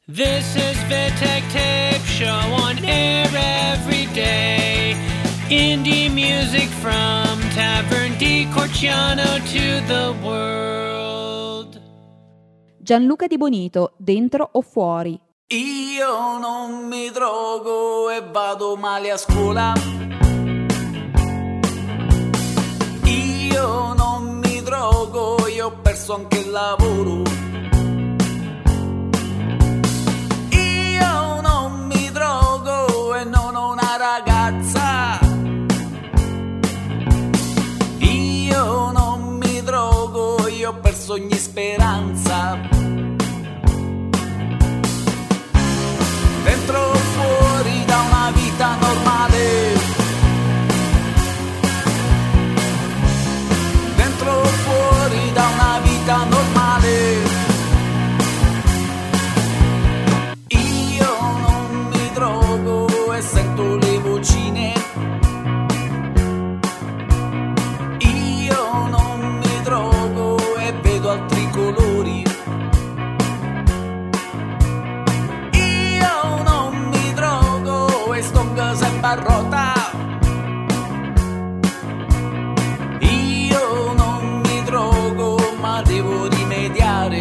This is Vitek Tape Show on air every day. Indie music from Tavern di Corciano to the world. Gianluca Di Bonito, Dentro o Fuori. Io non mi drogo e vado male a scuola. Io non mi drogo e ho perso anche il lavoro. Io non mi drogo e non ho una ragazza. Io non mi drogo e ho perso ogni speranza. Dentro o fuori da una vita normale. Dentro o fuori da una vita normale. Io non mi drogo e sento le vocine. Io non mi drogo e vedo altri colori. Io non mi drogo e sto sempre a rota. Io non mi drogo ma devo rimediare.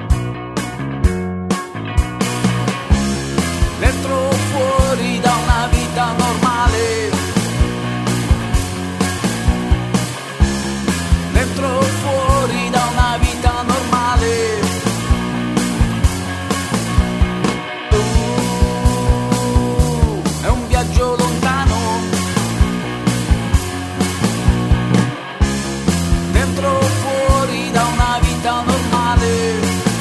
Dentro o fuori da una vita normale. Dentro o fuori da una vita normale. È un viaggio lontano. Dentro o fuori da una vita normale.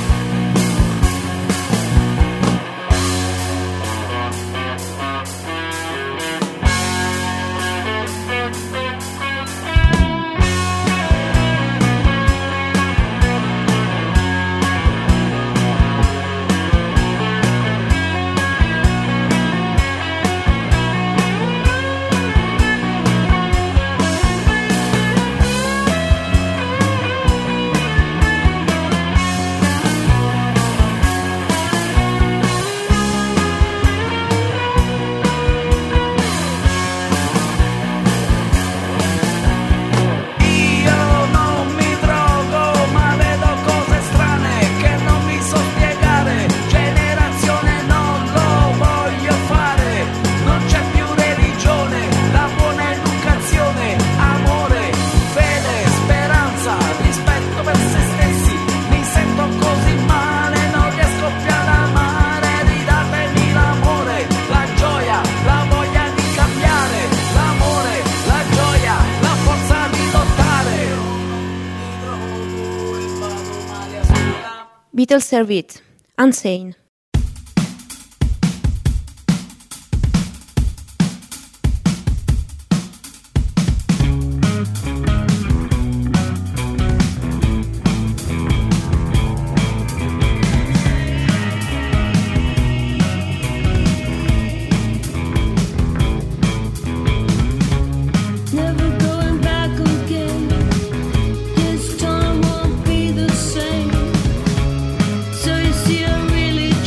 Io non mi drogo ma vedo cose strane che non mi so spiegare. Generazione non lo voglio fare. Non c'è più religione, la buona educazione, amore, fede, speranza, rispetto per se stessi. Mi sento così male, non riesco più ad amare. Ridatemi l'amore, la gioia, la voglia di cambiare. L'amore, la gioia, la forza di lottare. Mi drogo e vado male a scuola. Beatles Serve It, Unsane. Never going back again. This time won't be the same. So you see, I really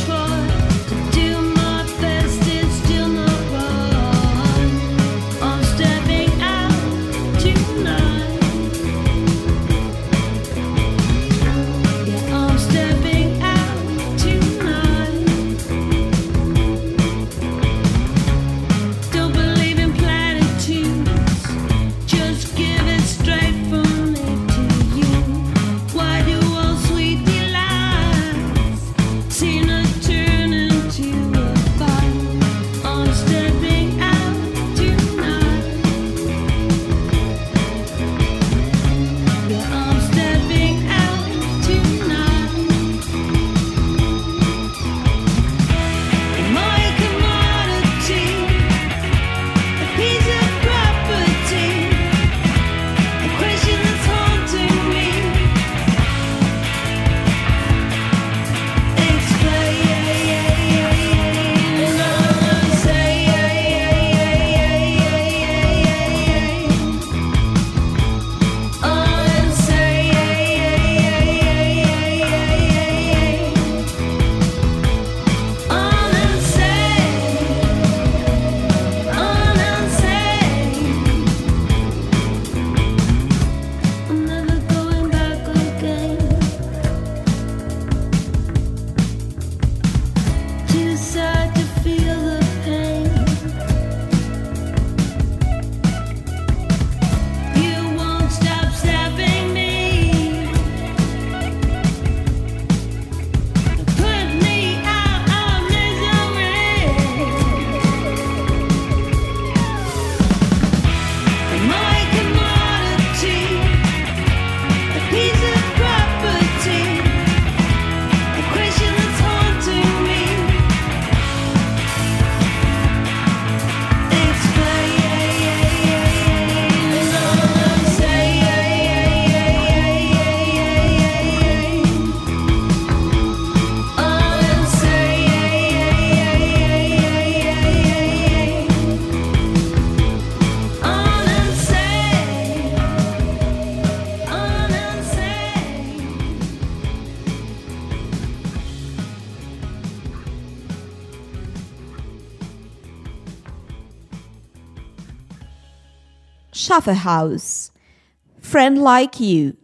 Shuffle House, Friend Like You.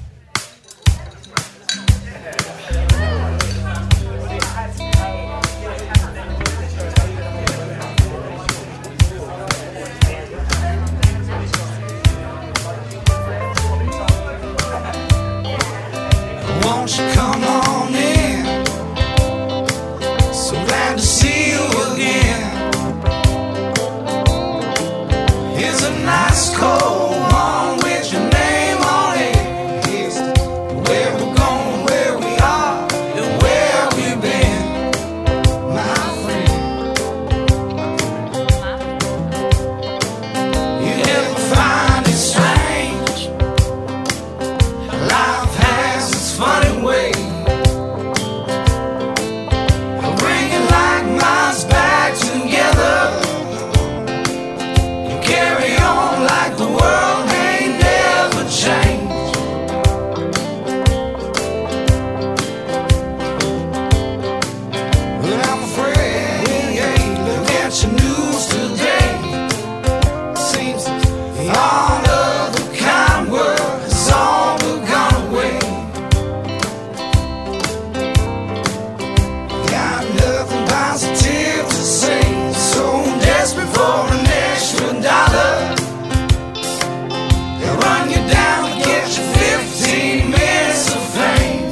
Won't you come on in? So glad to see you again. Here's a nice cold one with your name on it. Here's where we're going, where we are, and where we've been, my friend. You ever find it strange? Life has its funny way of bringing like minds back together. You carry on like the world ain't never changed. But I'm afraid, look at your news today. Seems all of the kind world has all but gone away. Got nothing positive to say, so desperate for an extra dollar. They'll run you down and get you 15 minutes of fame.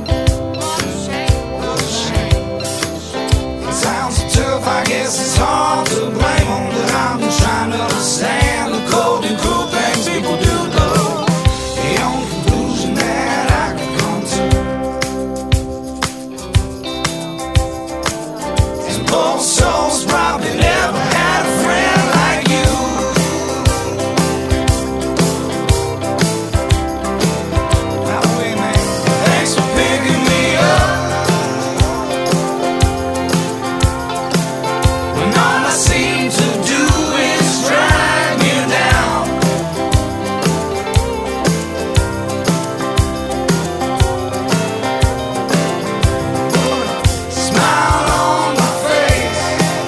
It sounds tough, I guess it's hard to blame them, but I've been trying to understand the cold and cruel things people do, though. The only conclusion that I can come to is both souls probably never had a friend like you. By the way, man, thanks for picking me up when all I seem to do is drag you down. Smile on my face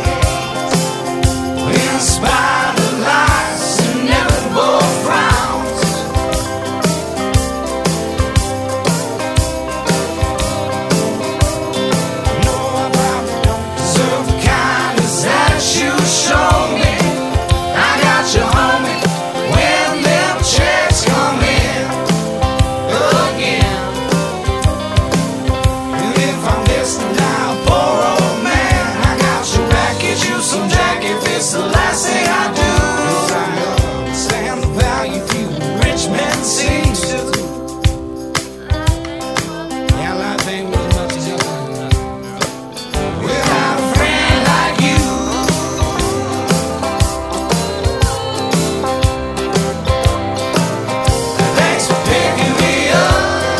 in spite of life's inevitable frowns. No, I probably don't deserve the kindness that you show me. I got you, homie, when them checks come in again. And if I'm listening now, poor old man, I got your back, get you some jack if it's the last thing I do. 'Cause I understand the value few rich men seem to. Yeah, life ain't worth much to you without a friend like you. Thanks for picking me up.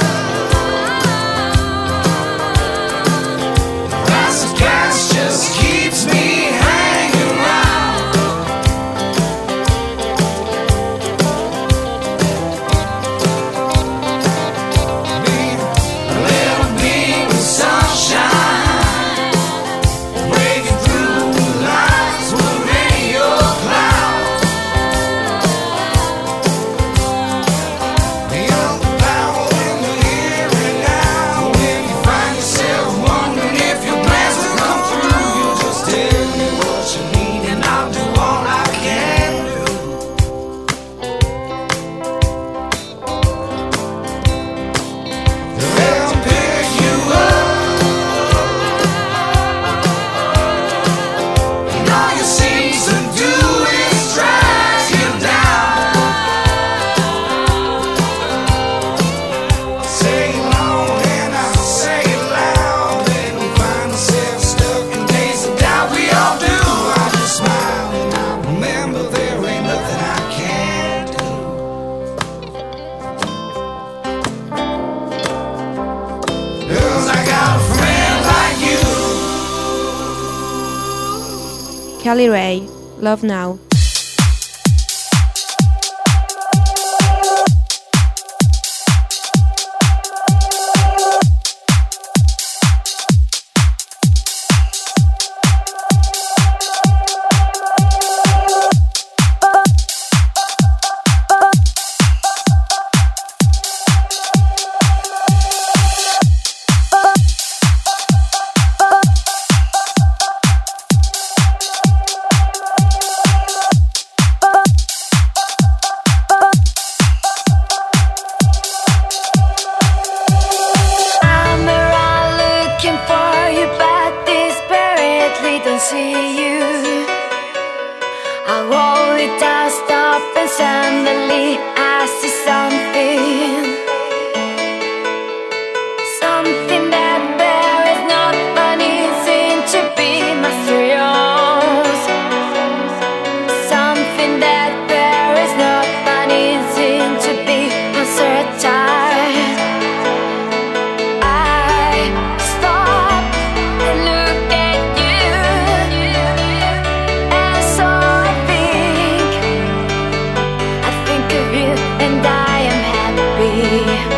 Price of gas just keeps me hanging around. Be a little beam of sunshine, breaking through the lines with any your cloud. Beyond the power in the here and now. When you find yourself wondering if your plans will come through, you just tell me what you need and I'll do all I can do. They'll pick you up, and all you seem to do is drag you down. Say it loud and I'll say it loud, and we find ourselves stuck in days of doubt. We all do. I just smile and I remember there ain't nothing I can't do. 'Cause I got a friend like you. Kelly Ray, Love Now. see you. I roll it down, stop, and suddenly I see something. Something that there is not anything to be mysterious. Something that there is not anything to be uncertain. I stop and look at you, and so I think of you, and I am happy.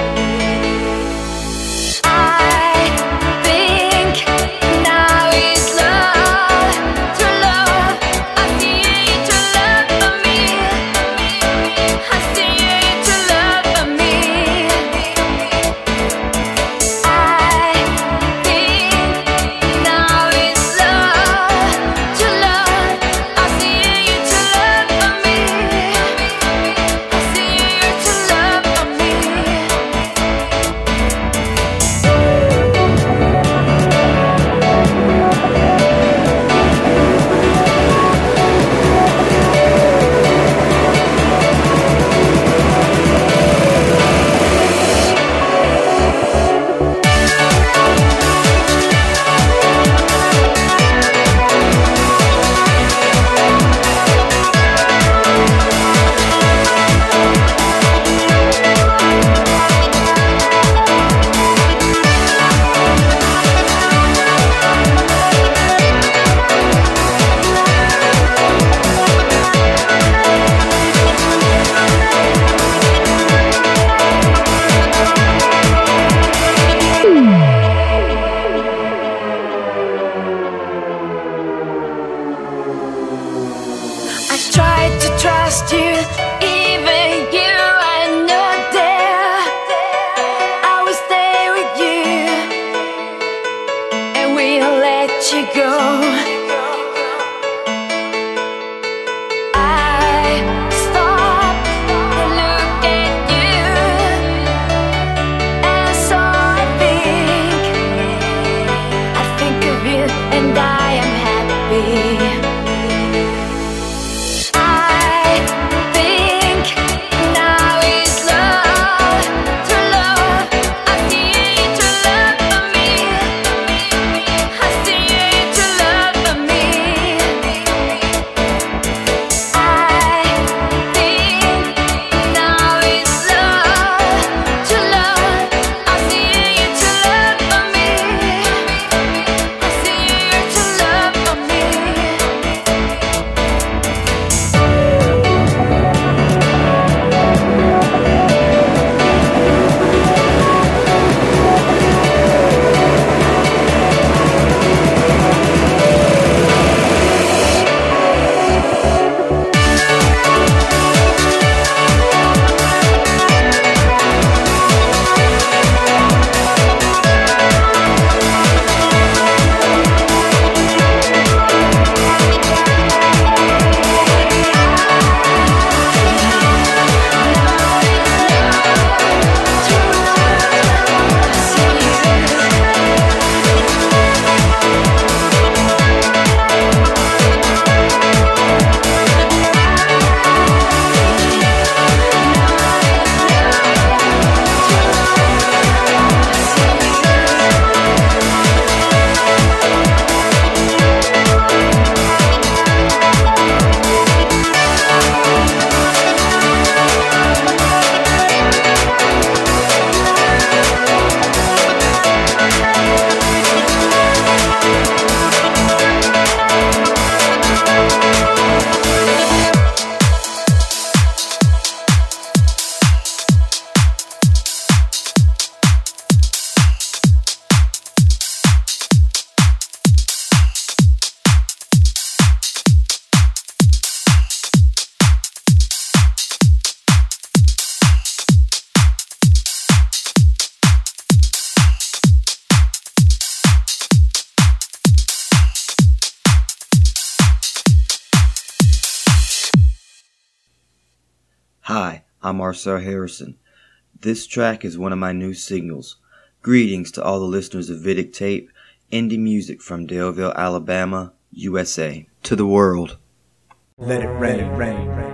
Hi, I'm Marcel Harrison. This track is one of my new singles. Greetings to all the listeners of Vidic Tape, indie music from Daleville, Alabama, USA, to the world. Let it rain, rain, rain.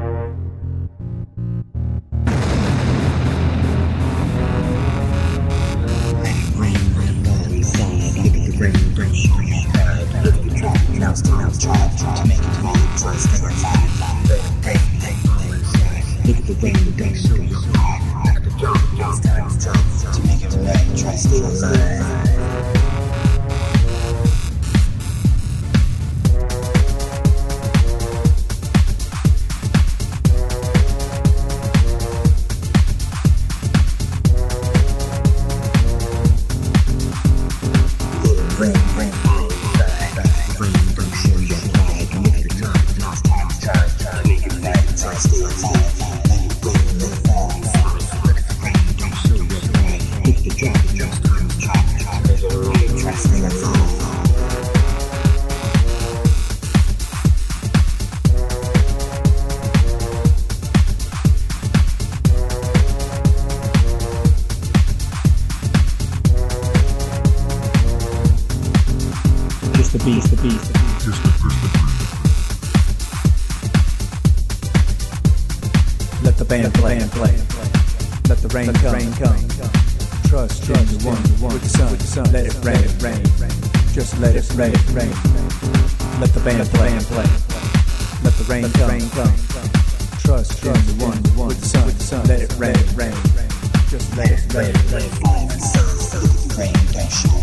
Let the band play. Let the rain come. Trust in the one with the sun. Let it rain. Just let it rain. Let the band play. Let the rain come. Trust in the one with the sun. Let it rain. Just let it rain. Rain don't show.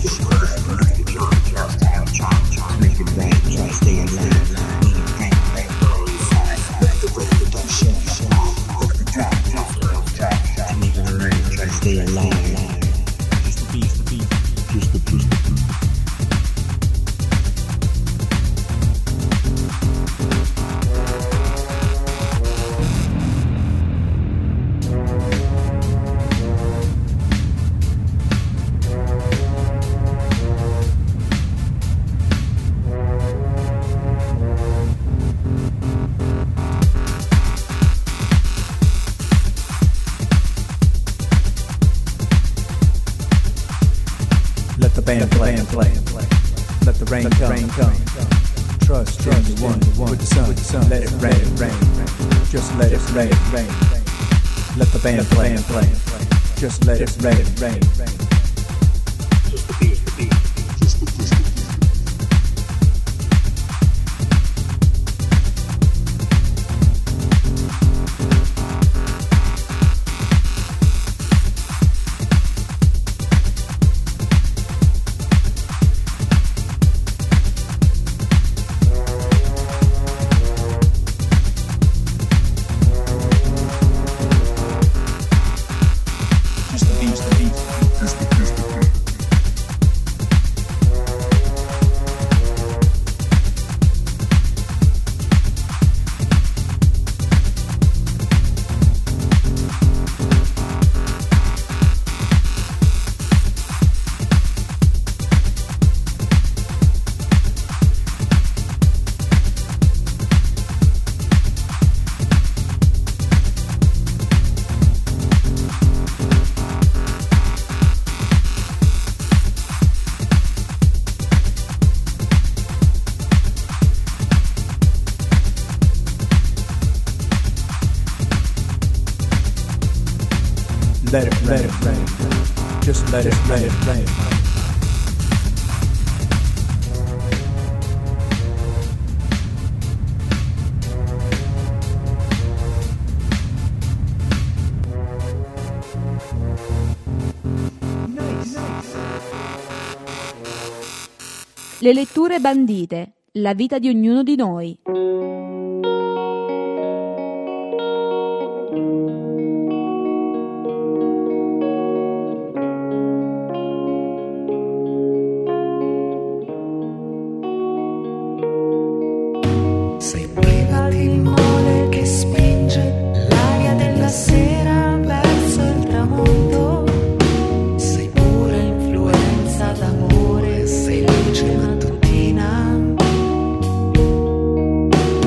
Make it rain. Try to stay alive. Let the rain don't show. Stay alive. Just the beat. Just the beat. Let the band play. Let the rain come. Trust in the one with the sun. Let it rain. Just let it rain. Let the band play. Just let it rain. Just the beat. Let it rain. Just let it rain. Le letture bandite, la vita di ognuno di noi. Sei priva di mole che spinge l'aria della sera verso il tramonto. Sei pura influenza d'amore, sei luce mattutina.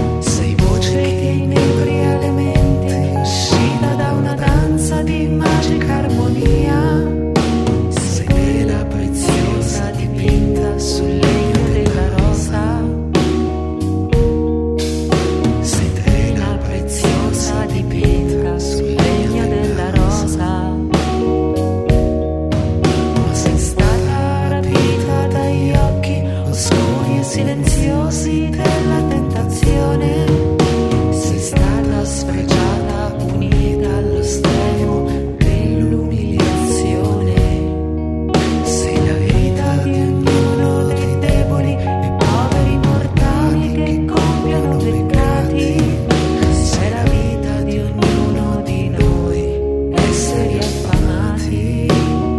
silenziosi della tentazione. Sei stata sfregiata, punita allo stremo dell'umiliazione. Sei la vita di ognuno dei deboli e poveri mortali che compiono peccati. Sei la vita di ognuno di noi, esseri affamati.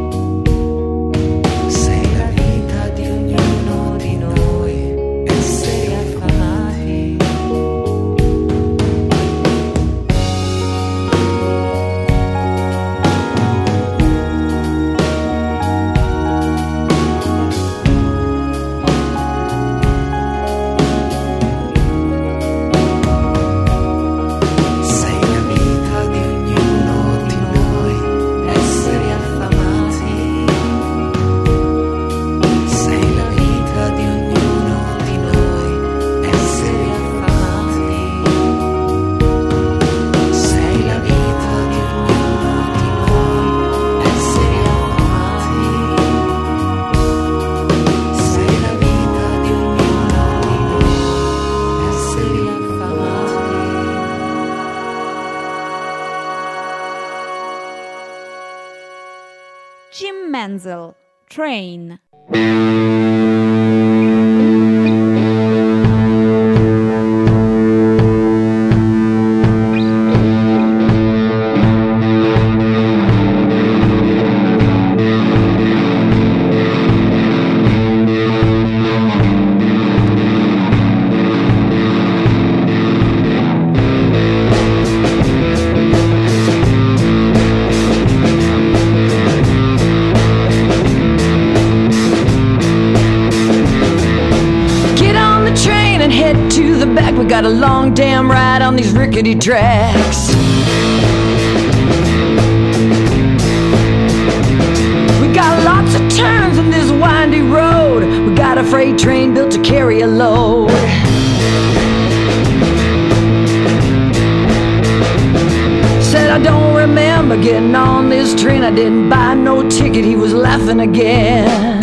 Sei la vita di ognuno di noi, esseri affamati. Sei la vita di ognuno di noi, esseri affamati. Sei la vita di ognuno di noi, esseri affamati. Sei la vita di ognuno di noi, esseri affamati. Sei la vita di ognuno di noi, esseri affamati. Jim Menzel, Train. Get on the train and head to the back. We got a long damn ride on these rickety tracks. We got lots of turns on this windy road. We got a freight train built to carry a load. Said I don't remember getting on this train. I didn't buy no ticket. He was laughing again.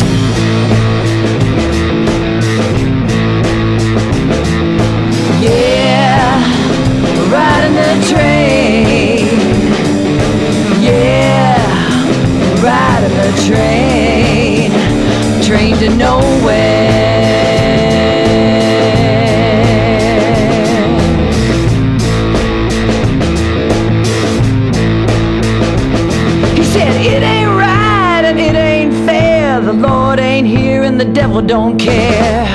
Yeah, riding the train. Yeah, riding the train. Train to nowhere. He said it ain't right and it ain't fair. The Lord ain't here and the devil don't care.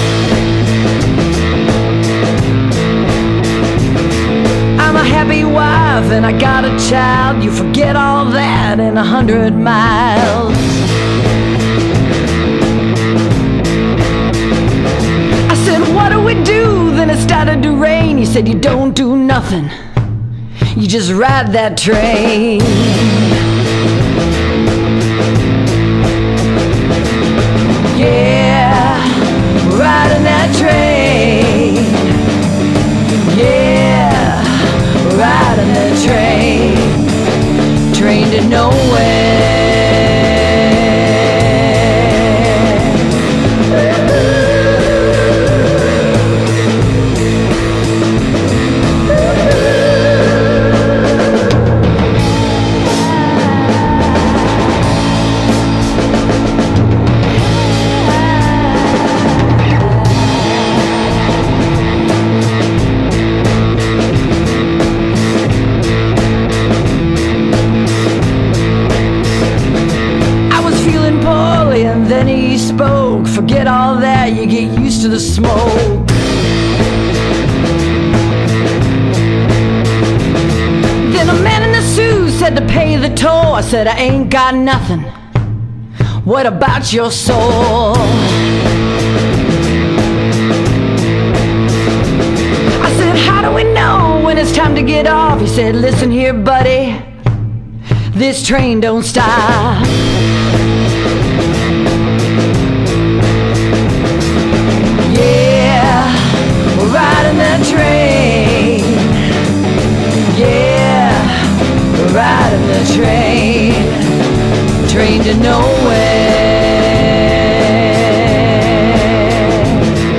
I'm a happy wife and I got a child. You forget all that in 100 miles. I said, what do we do? Then it started to rain. He said, you don't do nothing. You just ride that train. Yeah, riding that train. Yeah, riding the train. Train to nowhere. Then he spoke, forget all that, you get used to the smoke. Then a man in a suit said to pay the toll. I said, I ain't got nothing. What about your soul? I said, how do we know when it's time to get off? He said, listen here, buddy, this train don't stop. Yeah, we're riding that train. Yeah, we're riding the train. Train to nowhere.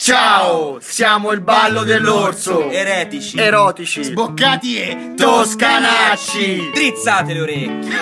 Ciao, siamo il ballo dell'orso. Eretici, erotici, sboccati e toscanacci. Drizzate le orecchie.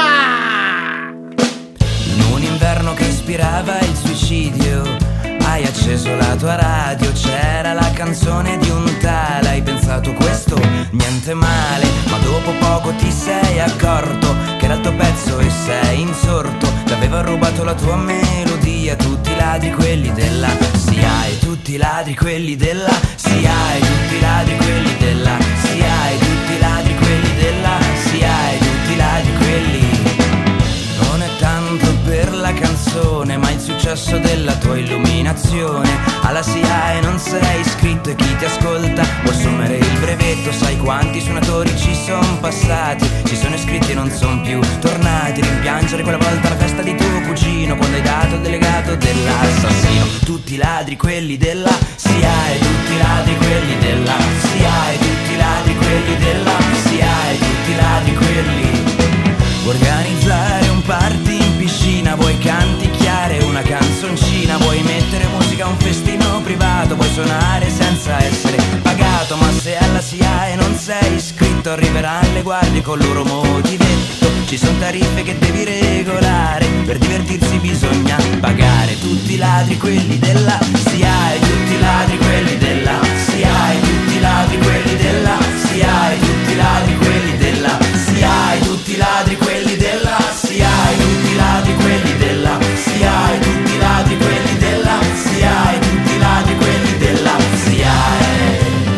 In un inverno che ispirava il suicidio, hai acceso la tua radio, c'era la canzone di un tale. Hai pensato questo, niente male, ma dopo poco ti sei accorto che era il tuo pezzo e sei insorto. T'aveva rubato la tua melodia, tutti i ladri quelli della SIA, e tutti i ladri quelli della SIA, e tutti i ladri quelli della SIA, e tutti i ladri quelli della SIA, e tutti i ladri quelli. Non è tanto per la canzone, ma il successo della tua illuminazione. Alla SIAE non sei iscritto e chi ti ascolta può assumere il brevetto. Sai quanti suonatori ci sono passati, ci sono iscritti e non sono più tornati. Rimpiangere quella volta la festa di tuo cugino, quando hai dato il delegato dell'assassino. Tutti i ladri quelli della SIAE, tutti i ladri quelli della SIAE, tutti i ladri quelli della SIAE, tutti i ladri quelli. Vuoi organizzare un party in piscina, vuoi canticchiare una canzoncina, vuoi mettere musica a un festino privato, vuoi suonare senza essere pagato. Ma se alla SIAE non sei iscritto, arriveranno le guardie con loro motivetto. Ci sono tariffe che devi regolare, per divertirsi bisogna pagare. Tutti i ladri quelli della SIAE, tutti i ladri quelli della SIAE, tutti i ladri quelli della SIAE, tutti i ladri quelli della SIAE, tutti i ladri quelli della SIAE, tutti i ladri quelli della SIAE, tutti i ladri quelli della SIAE, tutti i ladri quelli della SIAE.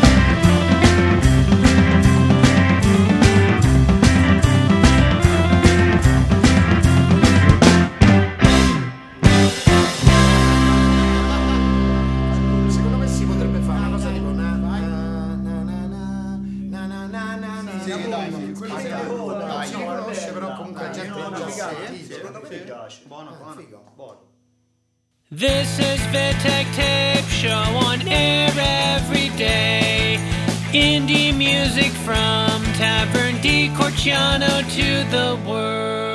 Secondo me si potrebbe fare una cosa tipo dai, si conosce, però comunque la gente non lo sa. Secondo me mi piace. Buono. This is Vitek Tape Show on air every day. Indie music from Tavern di Corciano to the world.